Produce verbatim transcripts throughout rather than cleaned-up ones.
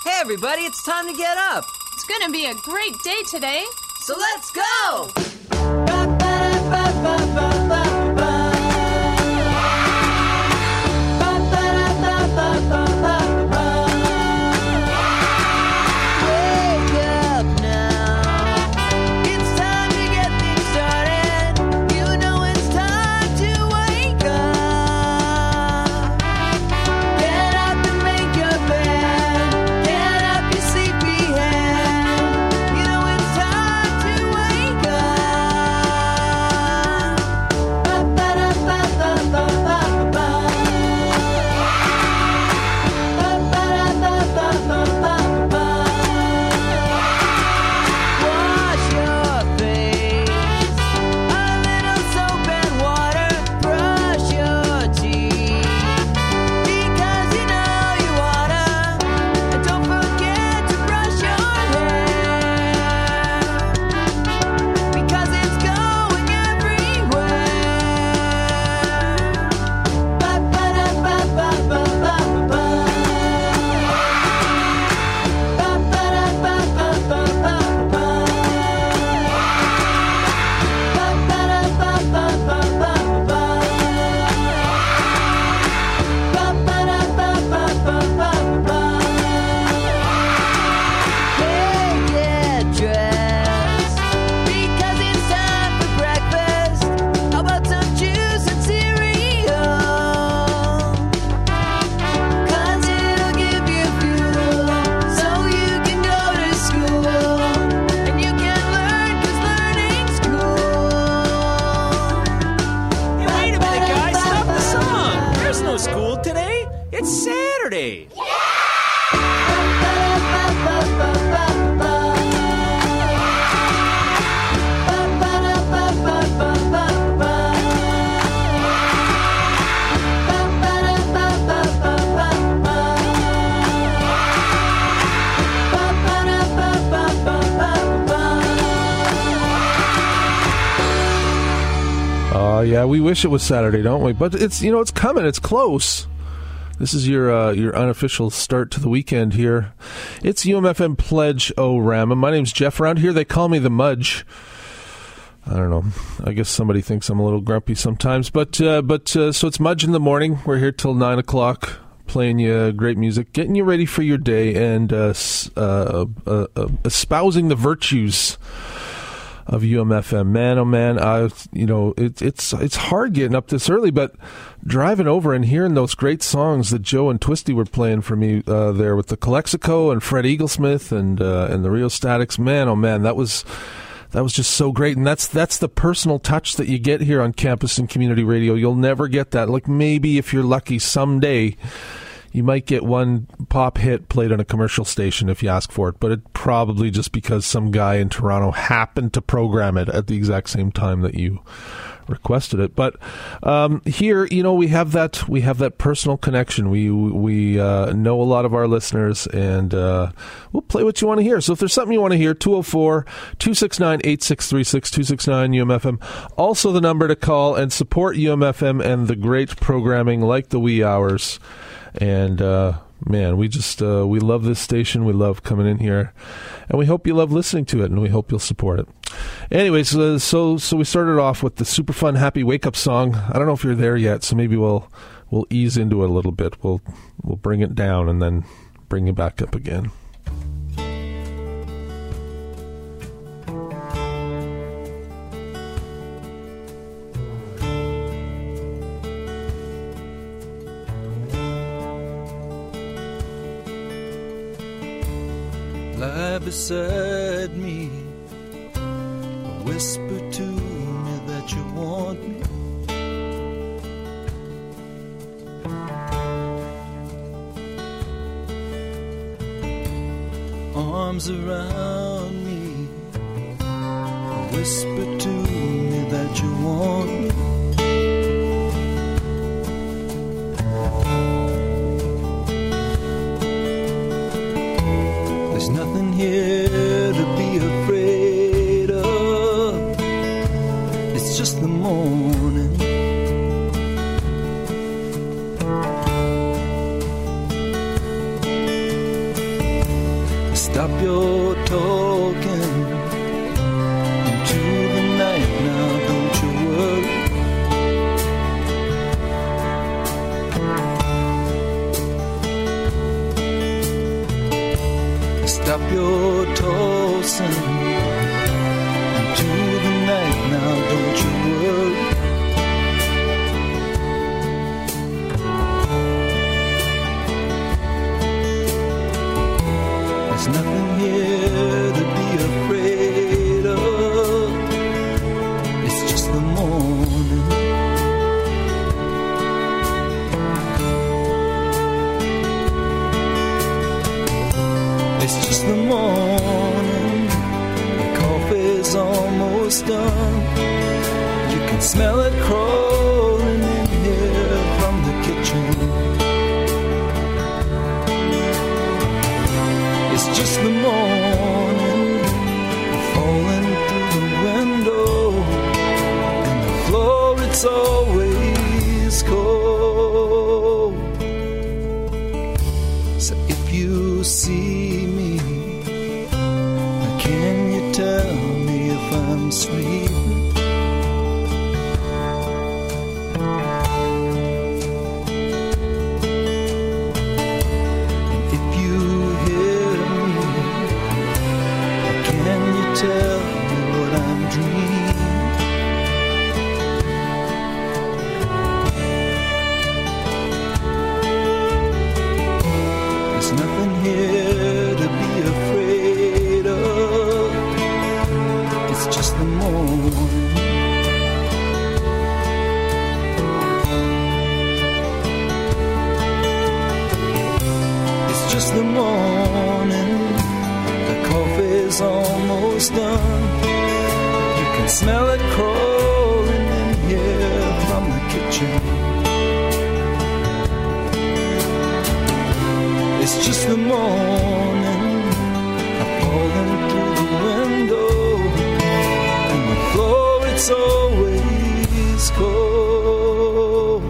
Hey, everybody, it's time to get up. It's going to be a great day today. So let's go! Uh, yeah, we wish it was Saturday, don't we? But it's, you know, it's coming. It's close. This is your uh, your unofficial start to the weekend here. It's U M F M Pledge O Rama. My name's Jeff. Around here, they call me the Mudge. I don't know. I guess somebody thinks I'm a little grumpy sometimes. But, uh, but uh, so it's Mudge in the morning. We're here till nine o'clock, playing you great music, getting you ready for your day, and uh, uh, uh, uh, espousing the virtues of U M F M. Man, oh man, I you know it, it's it's hard getting up this early, but driving over and hearing those great songs that Joe and Twisty were playing for me uh, there with the Calexico and Fred Eaglesmith and uh, and the Rio Statics. Man, oh man, that was that was just so great, and that's that's the personal touch that you get here on campus and community radio. You'll never get that. Like maybe if you're lucky someday, you might get one pop hit played on a commercial station if you ask for it, but it probably just because some guy in Toronto happened to program it at the exact same time that you requested it. But um, here, you know, we have that we have that personal connection. We we uh, know a lot of our listeners, and uh, we'll play what you want to hear. So if there's something you want to hear, two oh four, two six nine, eight six three six, two six nine U M F M. Also the number to call and support U M F M and the great programming like the wee hours. And, uh, man, we just, uh, we love this station. We love coming in here. And we hope you love listening to it, and we hope you'll support it. Anyways, uh, so so we started off with the super fun, happy wake-up song. I don't know if you're there yet, so maybe we'll we'll ease into it a little bit. We'll we'll bring it down and then bring it back up again. Lie beside me, whisper to me that you want me. Arms around me, whisper to me that you want me. There's nothing here to be afraid of. It's just the morning. Stop your talking into the night now, don't you worry. Stop your tossing into the night now, don't you worry. There's nothing here to be afraid of. It's just the morning. It's just the morning. The coffee's almost done. You can smell it crawling in here from the kitchen. It's just the morning, falling through the window, and the floor it's always cold. So if you see me, can you tell me if I'm sleeping? Tell me what I'm dreaming. There's nothing here to be afraid of. It's just the morning. It's just the morning. The coffee's almost done. You can smell it crawling in here from the kitchen. It's just the morning. I'm falling through the window, and the floor it's always cold.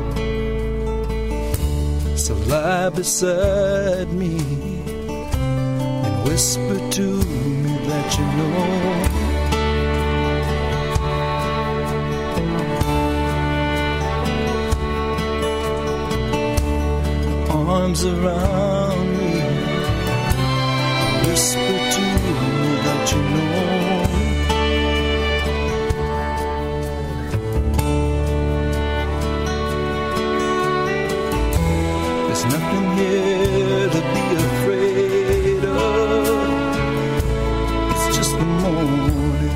So lie beside me, whisper to me that you know. Arms around me, whisper to me that you know. There's nothing here to be afraid of. It's just the morning.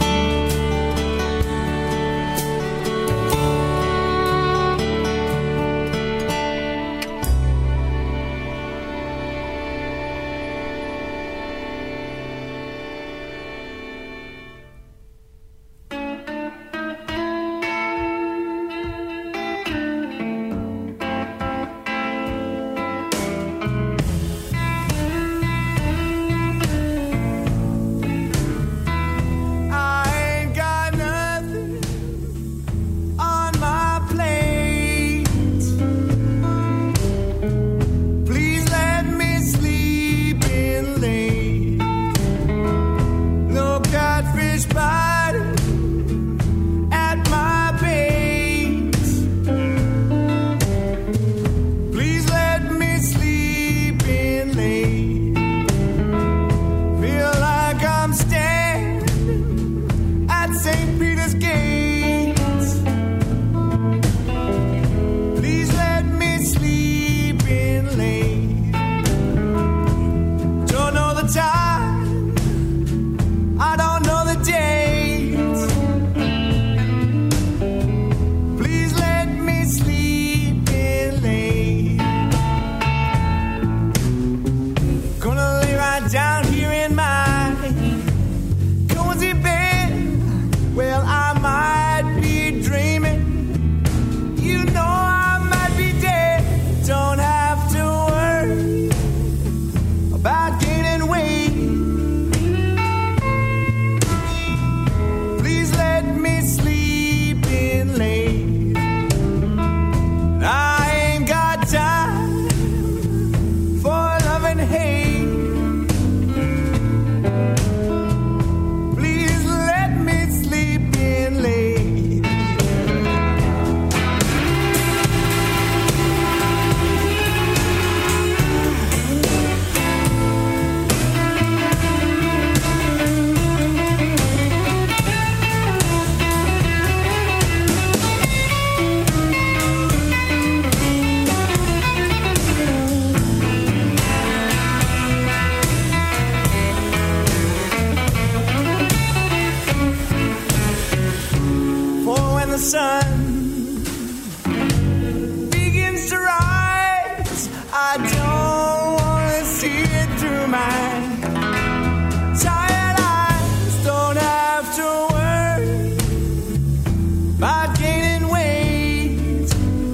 see it through my tired eyes. Don't have to worry about gaining weight.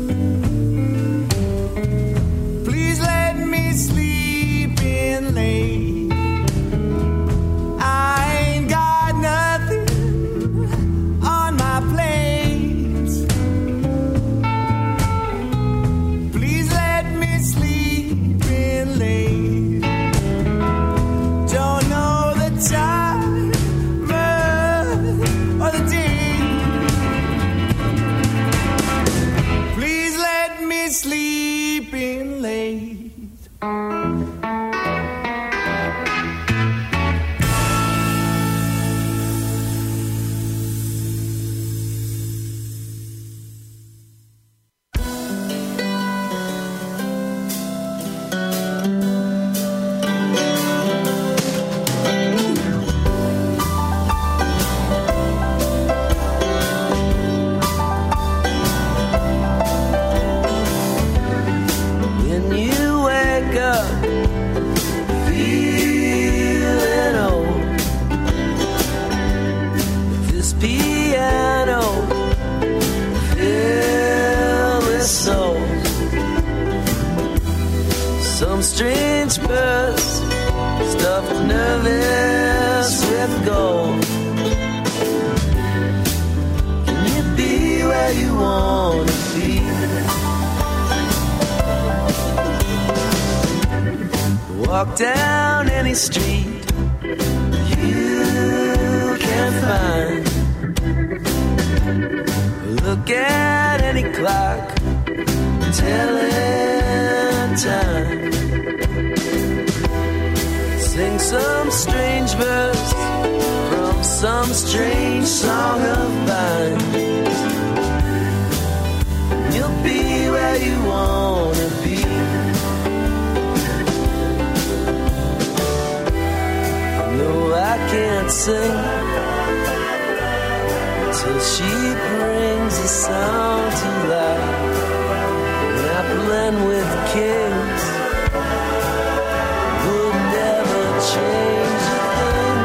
Please let me sleep in late. I ain't got nothing on my plate. Please let me sleep in late. Don't know the time or the day. Please let me sleep in late. When you wake up feeling old, this piano filled with soul, some strange birds stuffed nervous with gold. Can you be where you want to be? Walk down any street you can find. Look at any clock telling time. Sing some strange verse from some strange song of mine. You'll be where you want to be. No, I can't sing till she brings the sound to life. And I blend with kings, would never change a thing.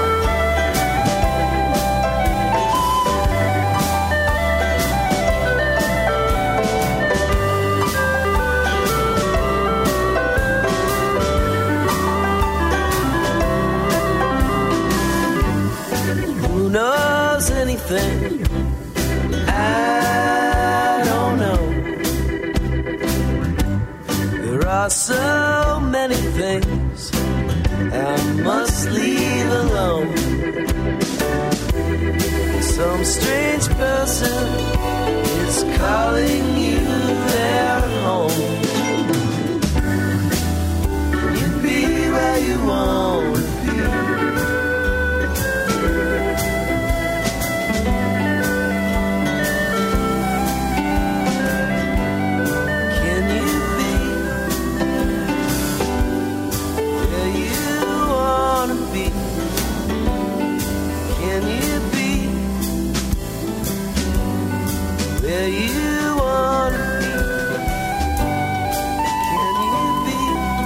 Who knows anything? I don't know. There are so many things I must leave alone. Some strange person is calling you their home. Can you be where you want to be? Can you be where you want to be? Can you be where you want to be? Can you be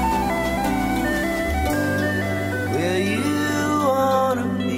where you want to be?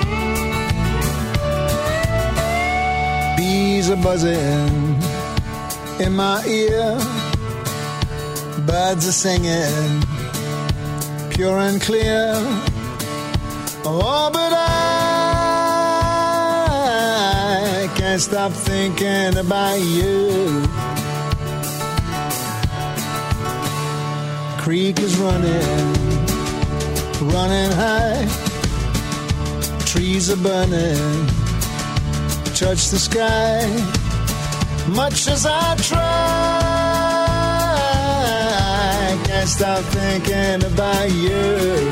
Bees are buzzing in my ear. Birds are singing, pure and clear. Oh, but I can't stop thinking about you. Creek is running, running high. Trees are burning, touch the sky. Much as I try, can't stop thinking about you.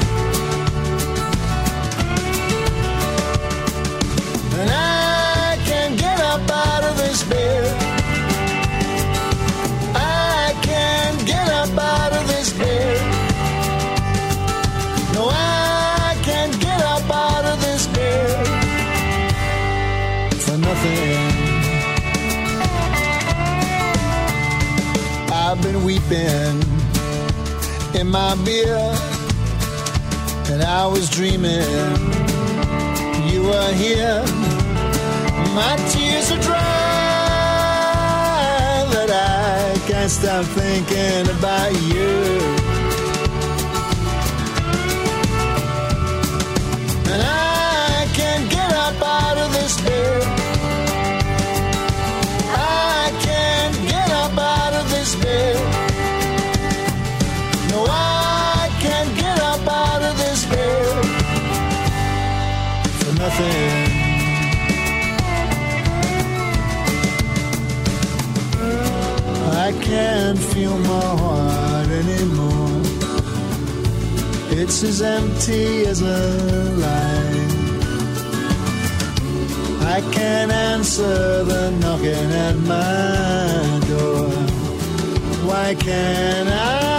And I can't get up out of this bed. I can't get up out of this bed. No, I can't get up out of this bed for nothing. I've been weeping in my beer, and I was dreaming you were here. My tears are dry, that I can't stop thinking about you. And I can't get up out of this bed. I can't get up out of this bed. No, I can't get up out of this bed for nothing. I can't feel my heart anymore. It's as empty as a lie. I can't answer the knocking at my door. Why can't I?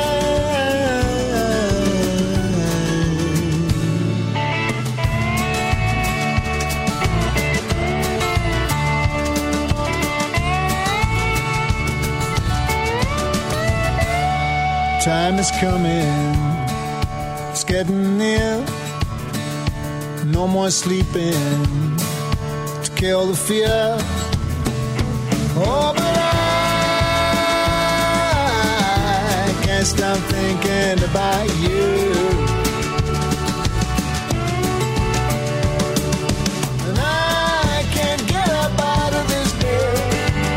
Time is coming, it's getting near. No more sleeping to kill the fear. Oh, but I can't stop thinking about you. And I can't get up out of this bed.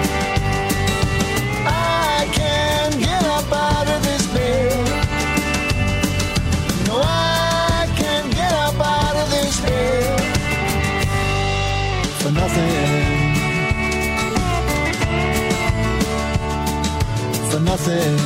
I can't get up out of this bed. No, I can't get up out of this bed for nothing. For nothing.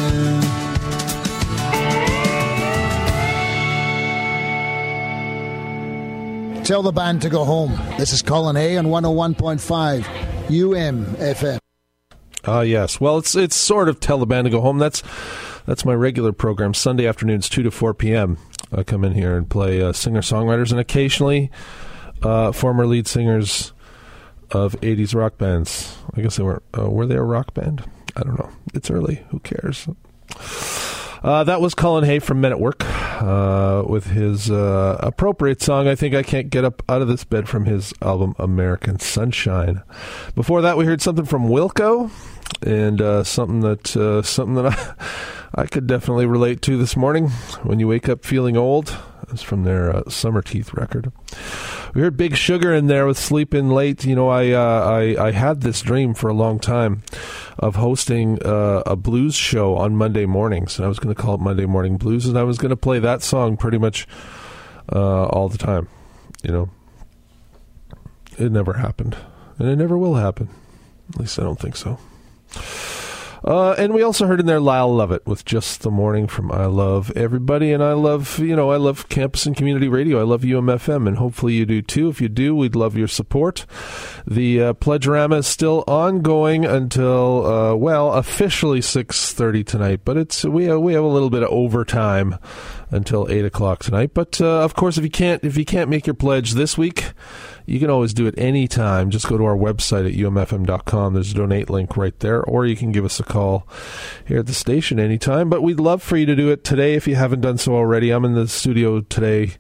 Tell the band to go home. This is Colin Hay on one oh one point five U M F M. Ah, uh, yes. Well, it's it's sort of Tell the Band to Go Home. That's that's my regular program, Sunday afternoons, two to four p.m. I come in here and play uh, singer-songwriters and occasionally uh, former lead singers of eighties rock bands. I guess they were, uh, were they a rock band? I don't know. It's early. Who cares? Uh, that was Colin Hay from Men at Work uh, with his uh, appropriate song, I Think I Can't Get Up Out of This Bed, from his album American Sunshine. Before that, we heard something from Wilco, and uh, something that uh, something that I, I could definitely relate to this morning. When You Wake Up Feeling Old. It's from their uh, Summer Teeth record. We heard Big Sugar in there with Sleepin' Late. You know, I uh, I, I had this dream for a long time of hosting uh, a blues show on Monday mornings. And I was going to call it Monday Morning Blues, and I was going to play that song pretty much uh, all the time. You know, it never happened, and it never will happen. At least I don't think so. Uh, and we also heard in there Lyle Lovett with Just the Morning from I Love Everybody. And I love, you know, I love campus and community radio. I love U M F M, and hopefully you do too. If you do, we'd love your support. The uh, Pledgerama is still ongoing until, uh, well, officially six thirty tonight. But it's we, uh, we have a little bit of overtime until eight o'clock tonight. But, uh, of course, if you can't if you can't make your pledge this week, you can always do it anytime. Just go to our website at U M F M dot com. There's a donate link right there. Or you can give us a call here at the station anytime. But we'd love for you to do it today if you haven't done so already. I'm in the studio today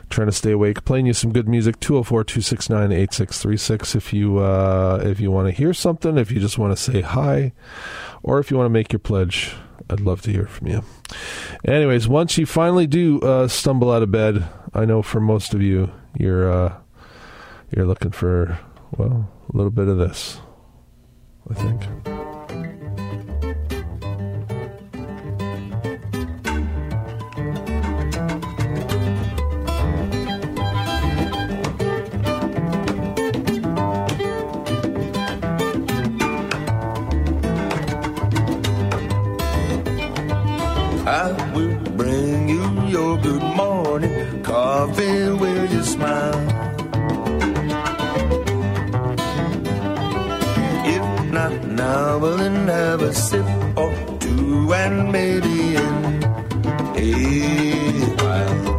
trying to stay awake, playing you some good music. two oh four, two six nine, eight six three six if you uh, if you want to hear something, if you just want to say hi, or if you want to make your pledge. I'd love to hear from you. Anyways, once you finally do uh, stumble out of bed, I know for most of you, you're uh, you're looking for, well, a little bit of this, I think. I will bring you your good morning coffee with your smile. If not now, well then have a sip or two and maybe in a while.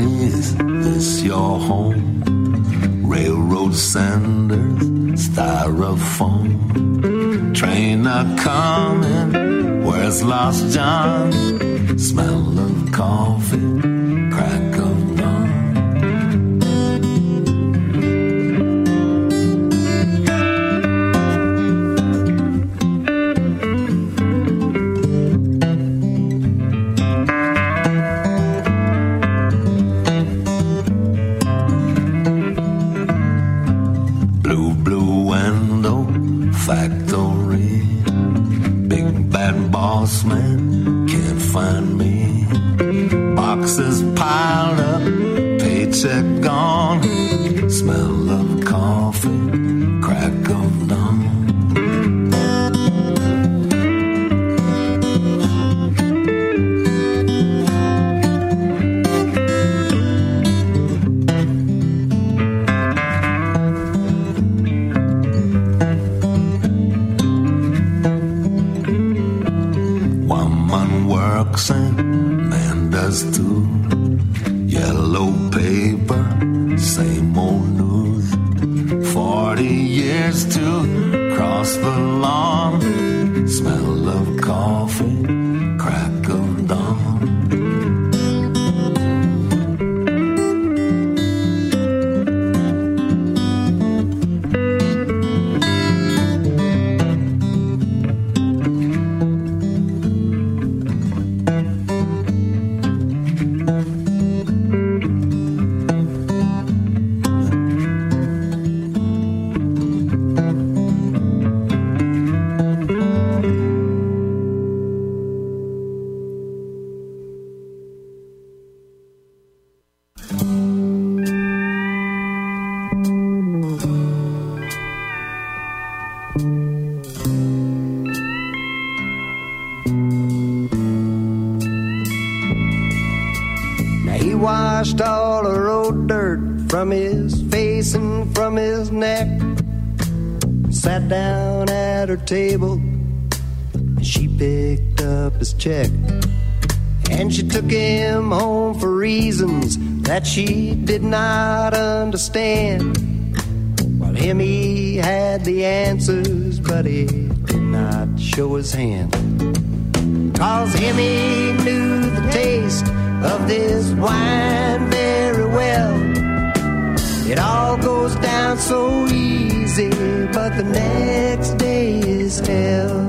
is this your home? Railroad cinders, styrofoam. Train a-comin', where's Lost John? Smell of coffee, crack of dawn. Blue, blue window, factory. Big bad boss man can't find me. Boxes piled up, paycheck gone. Smell of coffee, crack of dawn. Woman works and man does too. Yellow paper, same old news. Forty years to cross the lawn. Smell of coffee, crack of dawn. He washed all the road dirt from his face and from his neck. Sat down at her table and she picked up his check. And she took him home for reasons that she did not understand. While him, he had the answers, but he did not show his hand. Cause him, he knew the taste of this wine very well. It all goes down so easy, but the next day is hell.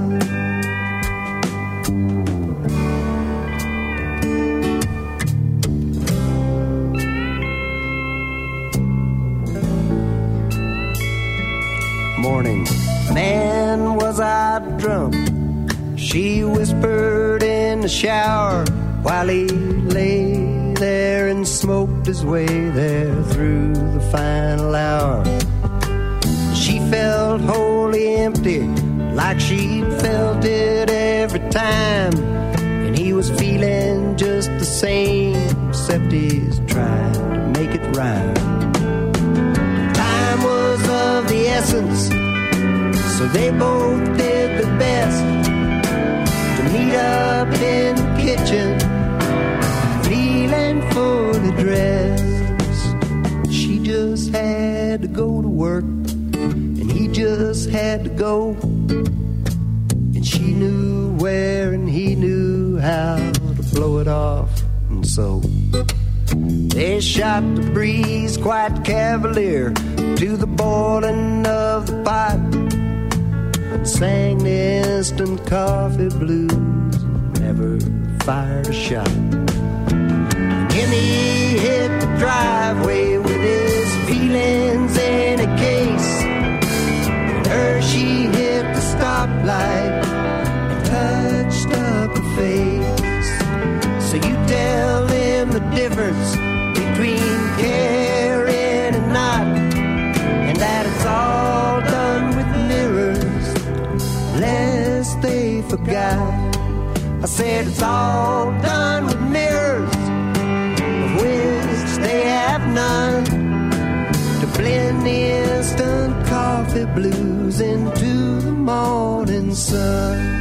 Morning, man, was I drunk? She whispered in the shower while he lay there and smoked his way there through the final hour. She felt wholly empty, like she felt it every time. And he was feeling just the same, except he's trying to make it rhyme. Time was of the essence, so they both did their best to meet up in the kitchen, feeling fully dressed. She just had to go to work, and he just had to go. And she knew where, and he knew how to blow it off. And so they shot the breeze quite cavalier to the boiling of the pot, and sang the instant coffee blues, never fired a shot. And then he hit the driveway with his feelings in a case, and her, she hit the stoplight and touched up her face. So you tell him the difference between caring and not, and that it's all done with mirrors, lest they forgot. I said it's all done with mirrors, of which they have none, to blend the instant coffee blues into the morning sun.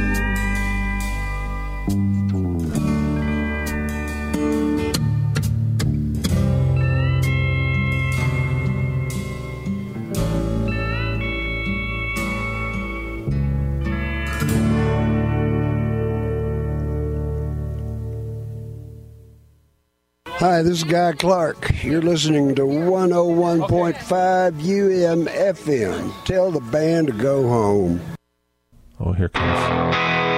Hi, this is Guy Clark. You're listening to one oh one point five U M F M. Tell the band to go home. Oh, here comes.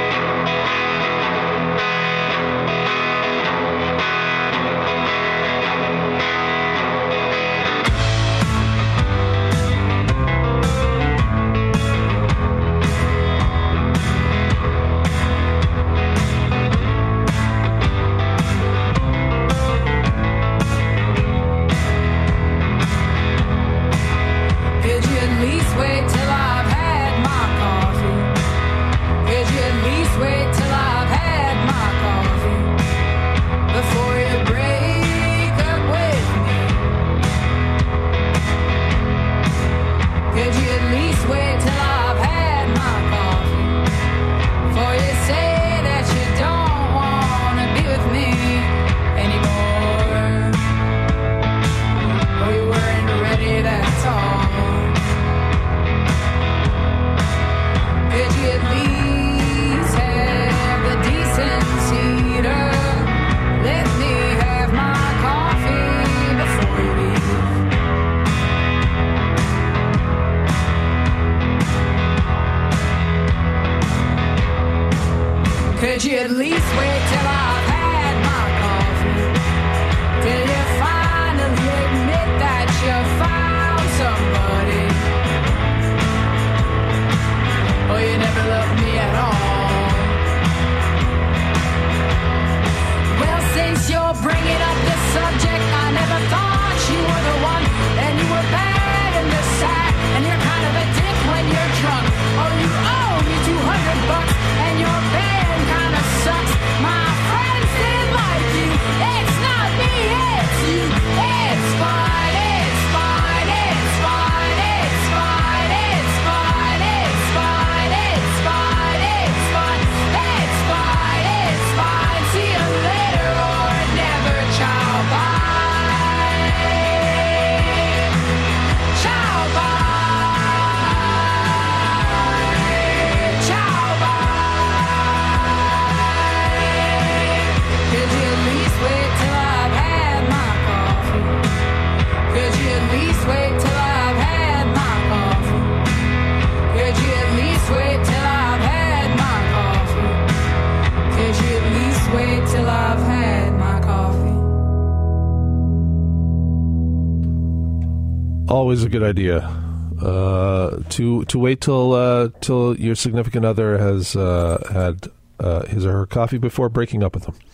Could you at least wait till I've had my coffee? Till you finally admit that you found somebody? Oh, you never loved me at all. Well, since you're bringing up the subject, I never thought you were the one. And you were bad in the sack, and you're kind of a dick when you're drunk. Oh, you owe me two hundred bucks, and your band kind of sucks. My friends didn't like you. It's not me, it's you. It's fine, it's fine, it's fine, it's fine, it's fine, it's fine, it's fine, it's fine, it's fine, it's fine. See you later or never. Ciao, bye. Ciao, bye. Ciao, bye. Could you at least wait till I've had my coffee? Could you at least wait till I've had my coffee? Could you at least wait till I've had my coffee? Could you at least wait till I've had my coffee? Always a good idea uh, to to wait till uh, till your significant other has uh, had uh, his or her coffee before breaking up with them.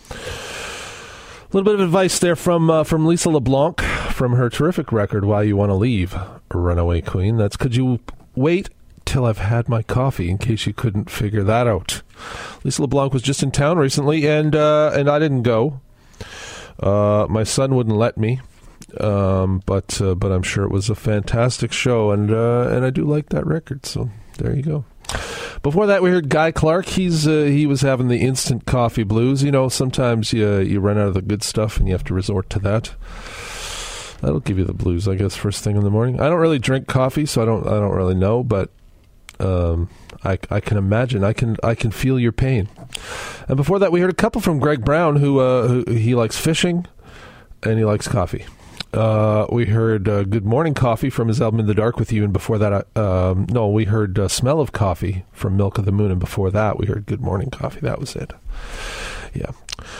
A little bit of advice there from uh, from Lisa LeBlanc from her terrific record "Why You Want to Leave," Runaway Queen. That's "Could you wait till I've had my coffee?" In case you couldn't figure that out. Lisa LeBlanc was just in town recently, and uh, and I didn't go. Uh, my son wouldn't let me. Um, but uh, but I'm sure it was a fantastic show, and uh, and I do like that record. So there you go. Before that, we heard Guy Clark. He's uh, he was having the instant coffee blues. You know, sometimes you you run out of the good stuff, and you have to resort to that. That'll give you the blues, I guess, first thing in the morning. I don't really drink coffee, so I don't I don't really know, but um, I I can imagine. I can I can feel your pain. And before that, we heard a couple from Greg Brown, who uh, who he likes fishing, and he likes coffee. Uh, we heard uh, Good Morning Coffee from his album In the Dark With You, and before that, uh, um, no, we heard uh, Smell of Coffee from Milk of the Moon, and before that, we heard Good Morning Coffee. That was it. Yeah.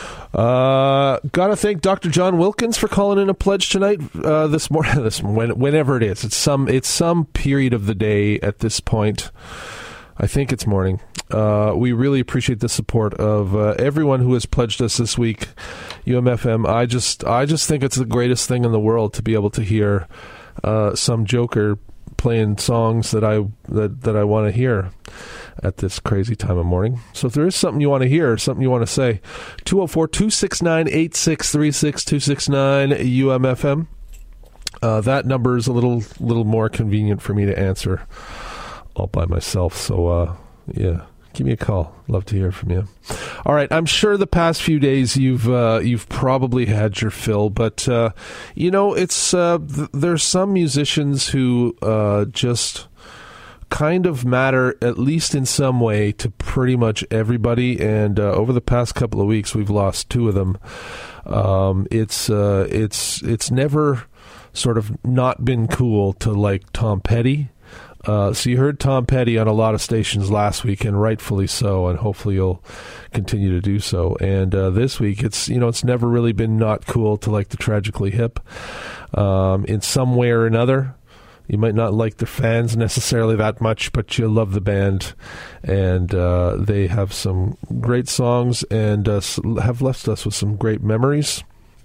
Uh, gotta thank Doctor John Wilkins for calling in a pledge tonight, uh, this morning, this, when, whenever it is. It's some, it's some period of the day at this point. I think it's morning. Uh, we really appreciate the support of uh, everyone who has pledged us this week. U M F M. I just, I just think it's the greatest thing in the world to be able to hear uh, some joker playing songs that I that, that I want to hear at this crazy time of morning. So if there is something you want to hear, something you want to say, two oh four, two six nine, eight six three six, two six nine U M F M. Uh, that number is a little little more convenient for me to answer all by myself. So uh, yeah. Give me a call. Love to hear from you. All right. I'm sure the past few days you've uh, you've probably had your fill, but uh, you know, it's uh, th- there's some musicians who uh, just kind of matter, at least in some way, to pretty much everybody. And uh, over the past couple of weeks, we've lost two of them. Um, it's uh, it's it's never sort of not been cool to like Tom Petty. Uh, so you heard Tom Petty on a lot of stations last week, and rightfully so, and hopefully you'll continue to do so. And uh, this week, it's you know it's never really been not cool to like the Tragically Hip um, in some way or another. You might not like the fans necessarily that much, but you love the band, and uh, they have some great songs and uh, have left us with some great memories.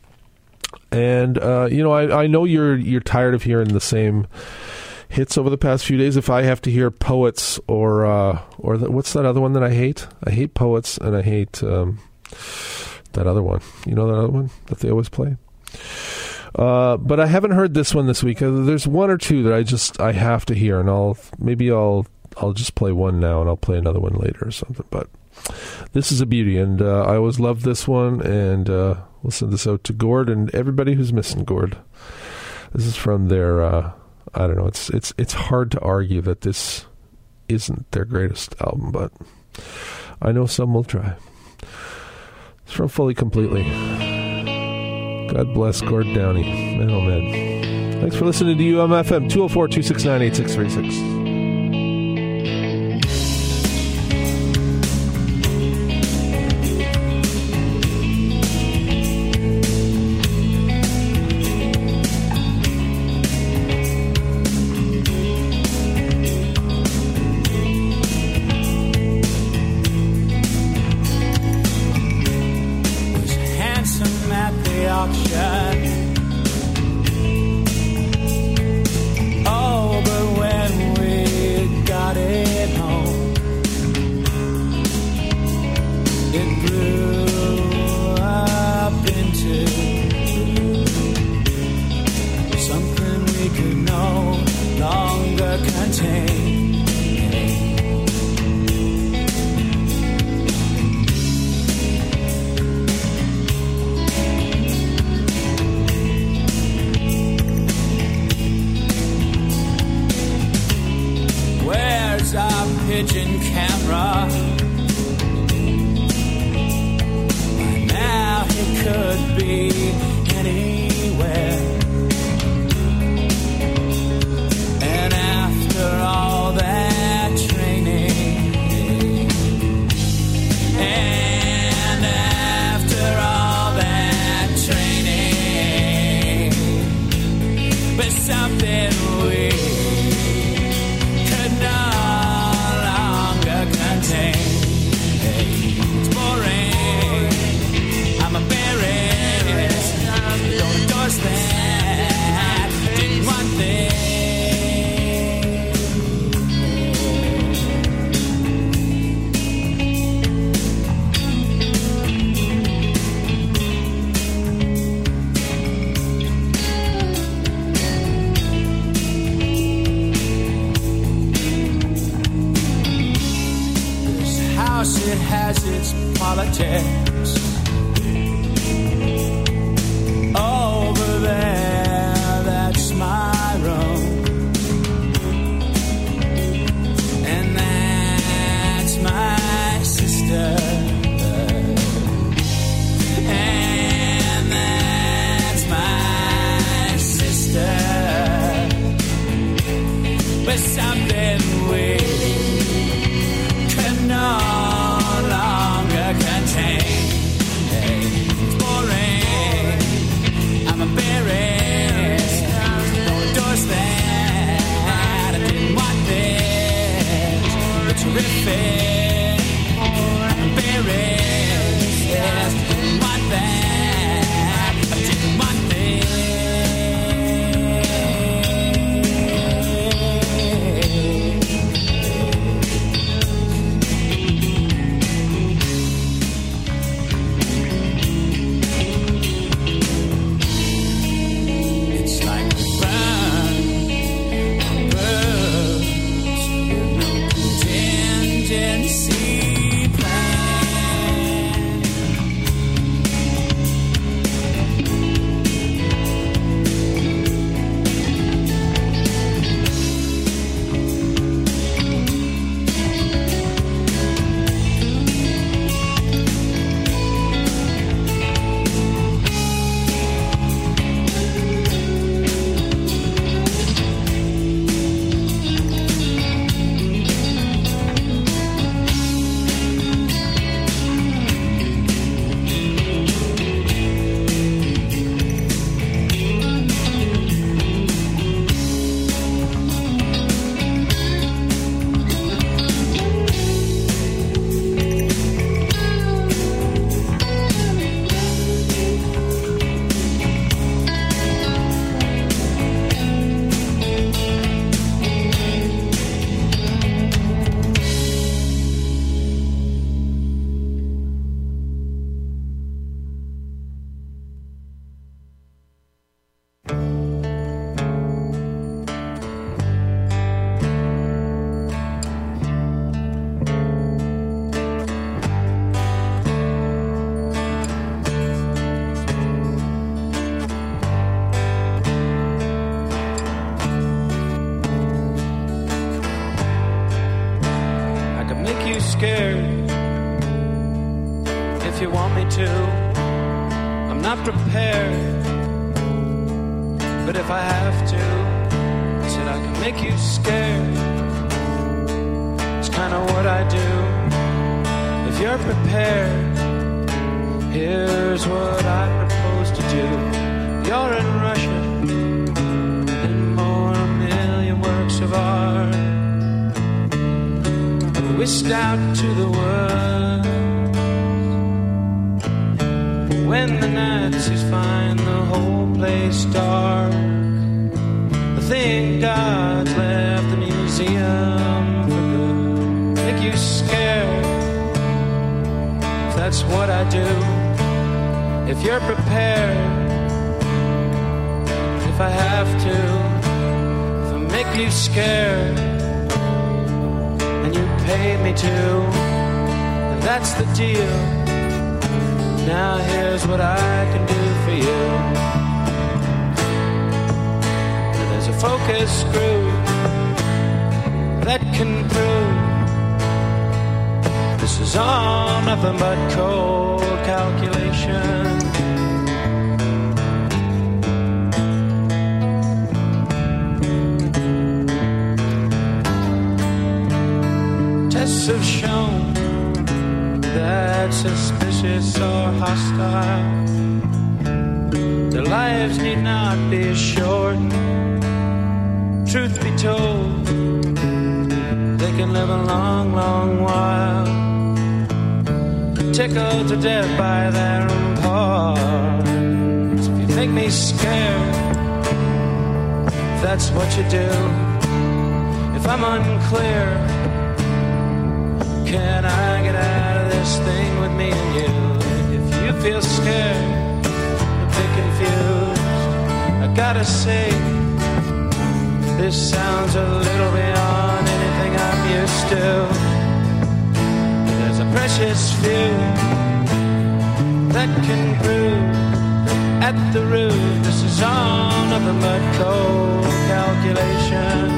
And uh, you know, I, I know you're you're tired of hearing the same hits over the past few days. If I have to hear Poets or uh, or the, what's that other one that I hate? I hate Poets, and I hate um, that other one. You know that other one that they always play? Uh, but I haven't heard this one this week. Uh, there's one or two that I just I have to hear, and I'll maybe I'll I'll just play one now, and I'll play another one later or something. But this is a beauty, and uh, I always love this one, and uh, we'll send this out to Gord and everybody who's missing Gord. This is from their uh, I don't know. It's it's it's hard to argue that this isn't their greatest album, but I know some will try. It's from Fully Completely. God bless Gord Downey. Man, oh man. Thanks for listening to U M F M, two oh four, two six nine, eight six three six. Something we can no longer contain. scared if you want me to. I'm not prepared, but if I have to, I said I can make you scared. It's kind of what I do. If you're prepared, here's what I propose to do. You're in Russia, and more a million works of art whisked out to the world. When the Nazis find the whole place dark, I think God's left the museum for good. Make you scared, if that's what I do. If you're prepared, if I have to, if I make you scared, and you pay me to, and that's the deal. Now here's what I can do for you. There's a focus group that can prove this is all nothing but cold calculation. Tests have shown that suspicious or hostile, their lives need not be short. Truth be told, they can live a long, long while, tickled to death by their importance. If you make me scared, if that's what you do, if I'm unclear, can I get out of this thing with me and you? If you feel scared, a bit confused, I gotta say, this sounds a little beyond anything I'm used to. There's a precious few that can prove that at the root this is all nothing but cold calculation.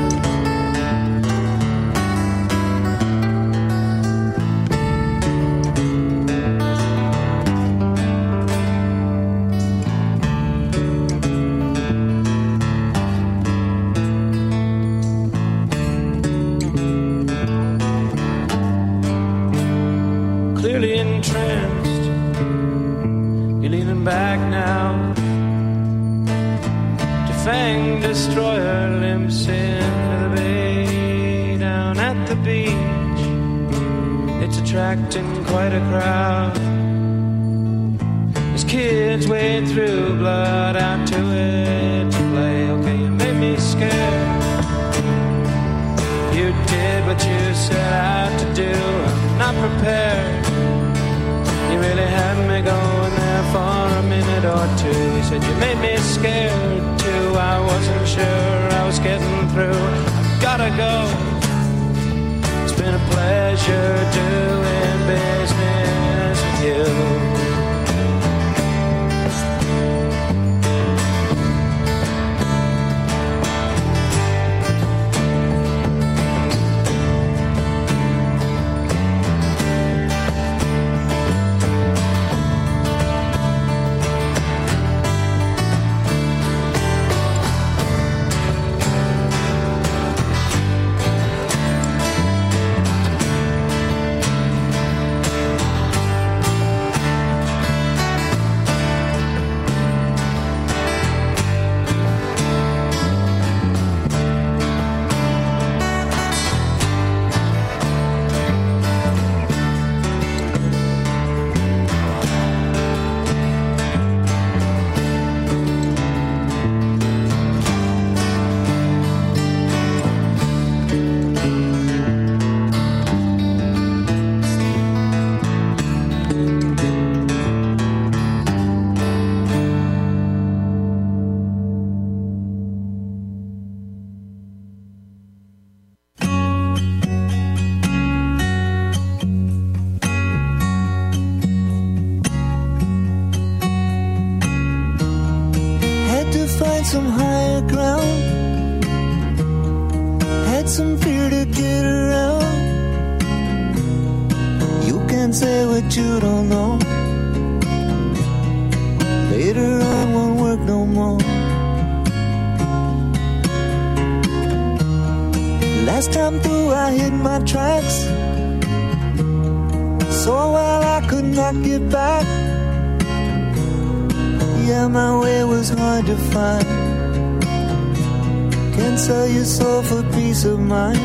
Back now, defanged destroyer limps into the bay. Down at the beach, it's attracting quite a crowd as kids wade through blood out to it to play. Okay, you made me scared, you did what you set out to do. I'm not prepared, you really had me going there for a minute or two. He said, you made me scared too. I wasn't sure I was getting through. I've gotta go. It's been a pleasure doing business with you. Some higher ground, had some fear to get around. can't say what you don't know. Later on won't work no more. Last time through I hit my tracks so well I could not get back. Yeah, my way was hard to find. Can't sell your soul for peace of mind.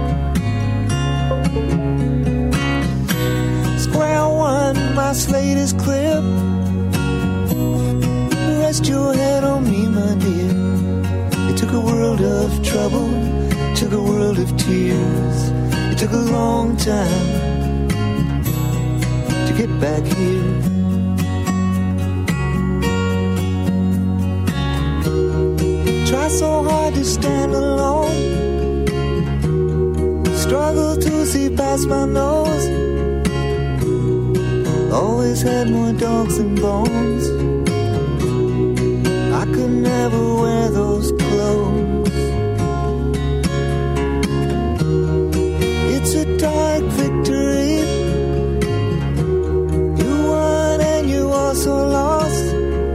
Square one, my slate is clear. Rest your head on me, my dear. It took a world of trouble, took a world of tears. It took a long time to get back here. Try so hard to stand alone, struggle to see past my nose. Always had more dogs than bones. I could never wear those clothes. It's a dark victory. You won and you also lost.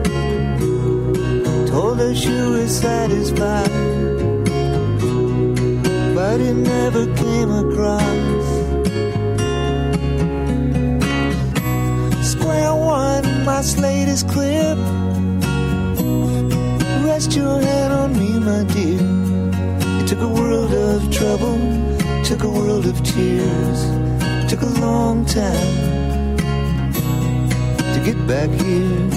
Told us you were satisfied, but it never came across. Square one, my slate is clear. Rest your head on me, my dear. It took a world of trouble, took a world of tears. It took a long time to get back here.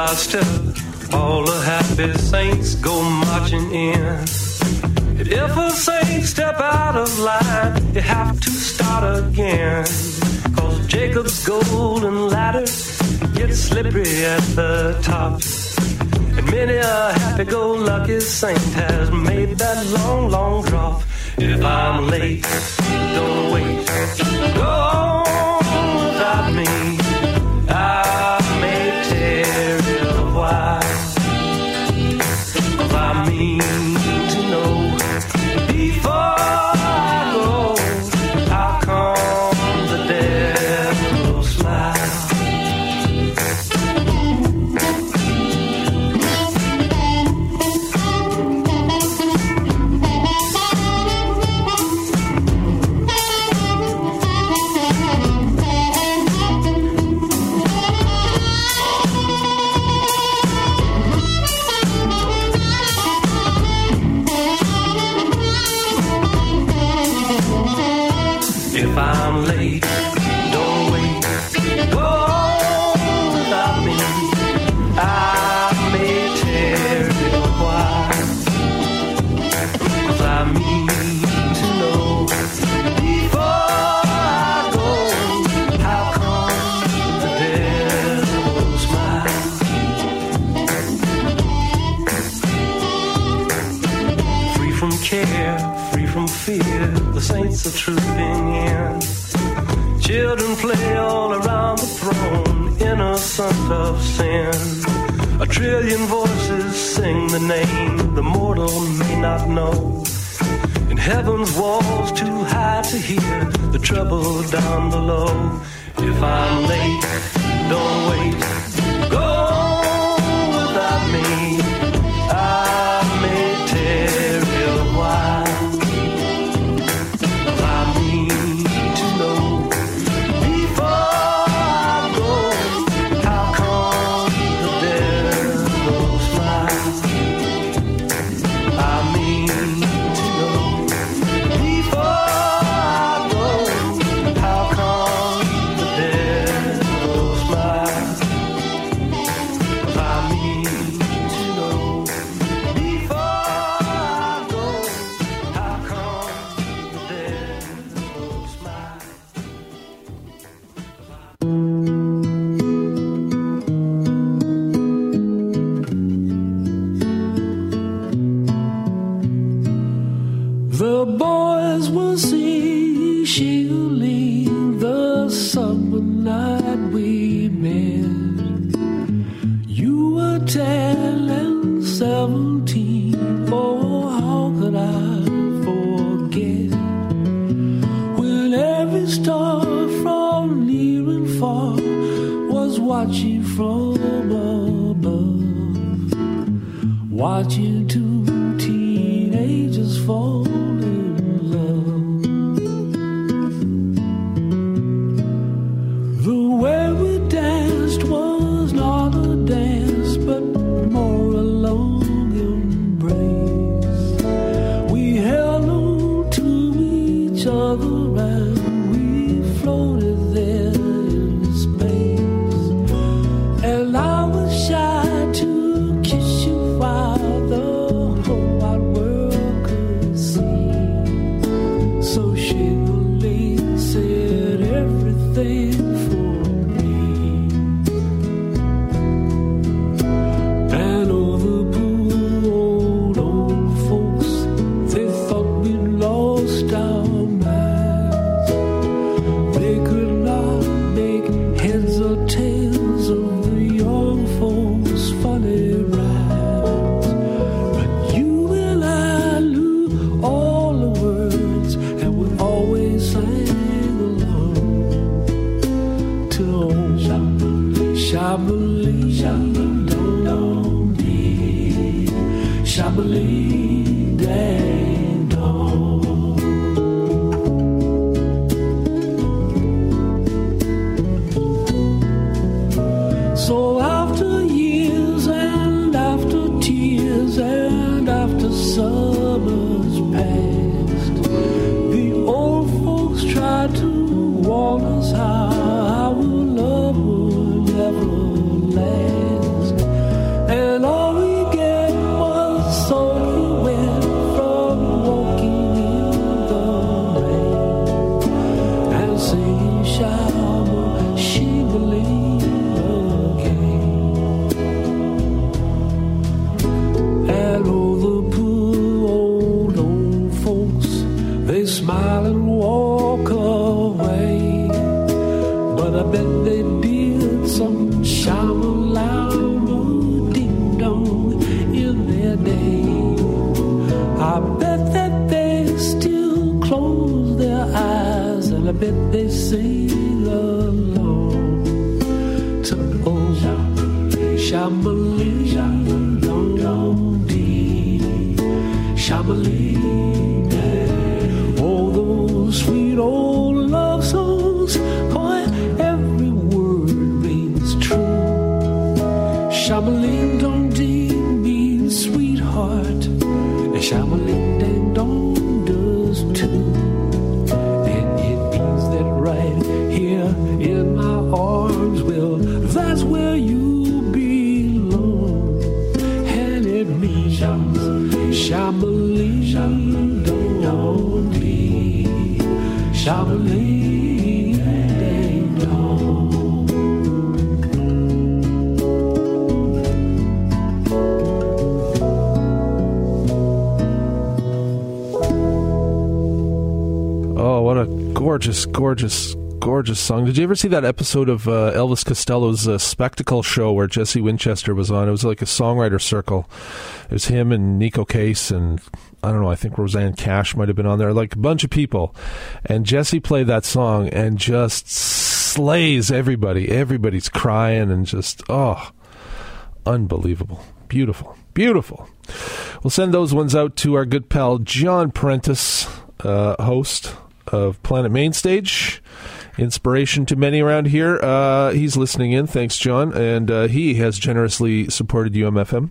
while still all the happy saints go marching in. And if a saint step out of line, you have to start again. Cause Jacob's golden ladder gets slippery at the top. And many a happy-go-lucky saint has made that long, long drop. If I'm late, don't wait. Go on without me. I may tarry a while. If I mean to know before I go, how come the devil smile? If I'm late, don't wait. Go on without me. I may tarry a while. 'Cause I mean to know before I go, how come the devil smile? Free from care, free from fear, the saints are trooping in. Children play all around the throne, innocent of sin. A trillion voices sing the name the mortal may not know. In heaven's walls too high to hear the trouble down below. If I'm late, don't wait. Go on without me. I may tarry a while. The boys were singing, shielding the summer night we met. You were ten and seventeen, oh how could I forget? When every star from near and far was watching from above, watching two teenagers fall. Us how our love will never last. bet they did some shamalama ding dong in their day. I bet that they still close their eyes, and I bet they sing along to old Shambhalee, Dong Dee, Shambhalee. All those sweet old love songs, boy, every word rings true. Shambhalee, Dong Dee means sweetheart, and Shambhalee, Dang Dong does too. And it means that right here in my arms, well, that's where you belong. And it means Shambhalee, Dong Dee, Shambhalee, Dang Dong. Oh, what a gorgeous, gorgeous, gorgeous song. Did you ever see that episode of uh, Elvis Costello's uh, Spectacle show where Jesse Winchester was on? It was like a songwriter circle. It was him and Nico Case and, I don't know, I think Roseanne Cash might have been on there, like a bunch of people. And Jesse played that song and just slays everybody. Everybody's crying and just, oh, unbelievable. Beautiful. Beautiful. We'll send those ones out to our good pal John Prentice, uh, host of Planet Mainstage, inspiration to many around here. Uh, he's listening in. Thanks, John. And uh, he has generously supported U M F M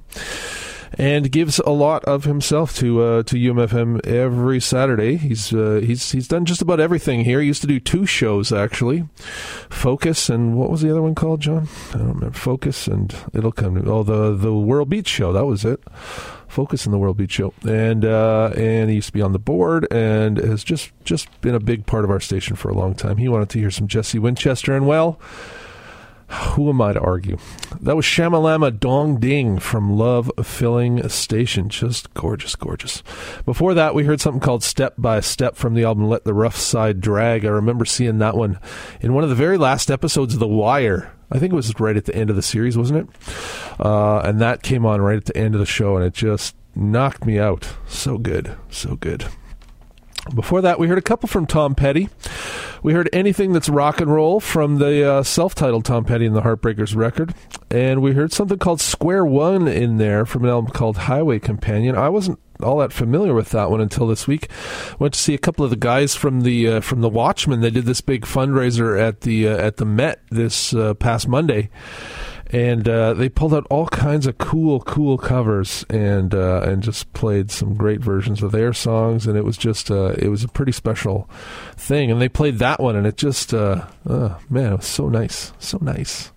and gives a lot of himself to uh, to U M F M every Saturday. He's uh, he's he's done just about everything here. He used to do two shows, actually. Focus and what was the other one called, John? I don't remember. Focus and it'll come to, oh, the, the World Beat Show. That was it. Focus in the World Beat Show, and uh, and he used to be on the board and has just, just been a big part of our station for a long time. He wanted to hear some Jesse Winchester, and well, who am I to argue? That was Shamalama Dong Ding from Love Filling Station. Just gorgeous, gorgeous. Before that, we heard something called Step by Step from the album Let the Rough Side Drag. I remember seeing that one in one of the very last episodes of The Wire. I think it was right at the end of the series, wasn't it? Uh, and that came on right at the end of the show, and it just knocked me out. So good, so good. Before that, we heard a couple from Tom Petty. We heard Anything That's Rock and Roll from the uh, self-titled Tom Petty and the Heartbreakers record. And we heard something called Square One in there from an album called Highway Companion. I wasn't all that familiar with that one until this week. Went to see a couple of the guys from the uh, from the Watchmen. They did this big fundraiser at the uh, at the Met this uh, past Monday. And uh, they pulled out all kinds of cool, cool covers, and uh, and just played some great versions of their songs. And it was just, uh, it was a pretty special thing. And they played that one, and it just, uh, oh, man, it was so nice, so nice.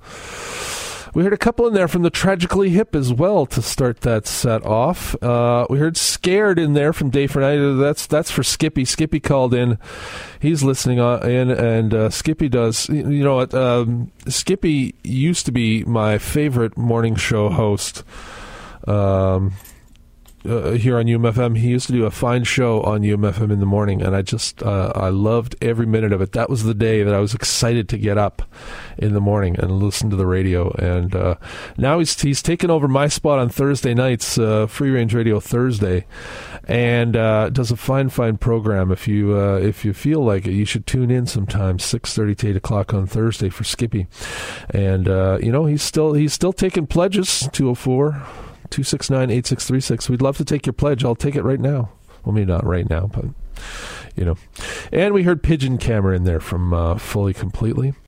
We heard a couple in there from the Tragically Hip as well to start that set off. Uh, we heard Scared in there from Day for Night. That's that's for Skippy. Skippy called in. He's listening in, and uh, Skippy does, you know what, um, Skippy used to be my favorite morning show host um, uh, here on U M F M. He used to do a fine show on U M F M in the morning, and I just, uh, I loved every minute of it. That was the day that I was excited to get up in the morning and listen to the radio. And uh, now he's he's taken over my spot on Thursday nights, uh, Free Range Radio Thursday, and uh, does a fine, fine program. If you uh, if you feel like it, you should tune in sometime, six thirty to eight o'clock on Thursday for Skippy. And uh, you know, he's still he's still taking pledges. two oh four, two six nine, eight six three six. We'd love to take your pledge. I'll take it right now. Well, maybe not right now, but you know. And we heard Pigeon Camera in there from uh, Fully Completely.